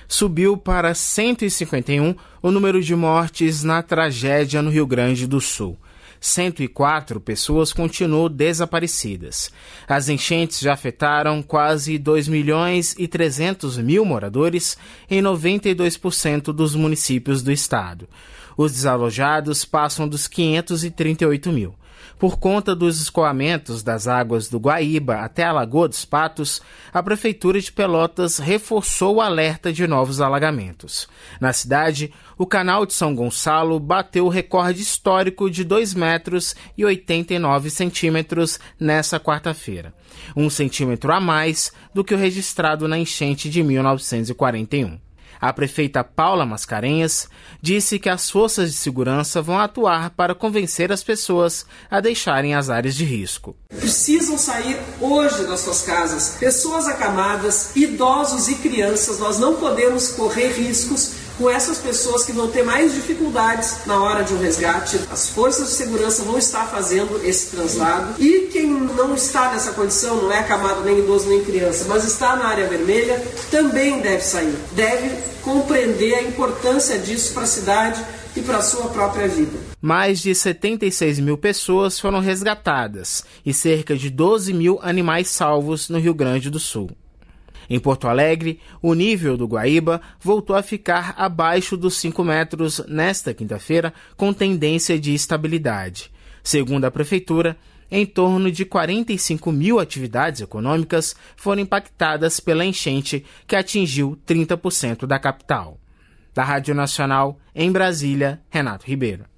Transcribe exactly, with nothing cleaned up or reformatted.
subiu para cento e cinquenta e um o número de mortes na tragédia no Rio Grande do Sul. cento e quatro pessoas continuam desaparecidas. As enchentes já afetaram quase dois milhões e trezentos mil moradores em noventa e dois por cento dos municípios do estado. Os desalojados passam dos quinhentos e trinta e oito mil. Por conta dos escoamentos das águas do Guaíba até a Lagoa dos Patos, a Prefeitura de Pelotas reforçou o alerta de novos alagamentos. Na cidade, o canal de São Gonçalo bateu o recorde histórico de dois metros e oitenta e nove centímetros nessa quarta-feira, um centímetro a mais do que o registrado na enchente de mil novecentos e quarenta e um. A prefeita Paula Mascarenhas disse que as forças de segurança vão atuar para convencer as pessoas a deixarem as áreas de risco. Precisam sair hoje das suas casas. Pessoas acamadas, idosos e crianças, nós não podemos correr riscos com essas pessoas que vão ter mais dificuldades na hora de um resgate. As forças de segurança vão estar fazendo esse translado e quem não está nessa condição, não é acamado nem idoso nem criança, mas está na área vermelha, também deve sair. Deve compreender a importância disso para a cidade e para a sua própria vida. Mais de setenta e seis mil pessoas foram resgatadas e cerca de doze mil animais salvos no Rio Grande do Sul. Em Porto Alegre, o nível do Guaíba voltou a ficar abaixo dos cinco metros nesta quinta-feira, com tendência de estabilidade. Segundo a Prefeitura, em torno de quarenta e cinco mil atividades econômicas foram impactadas pela enchente, que atingiu trinta por cento da capital. Da Rádio Nacional, em Brasília, Renato Ribeiro.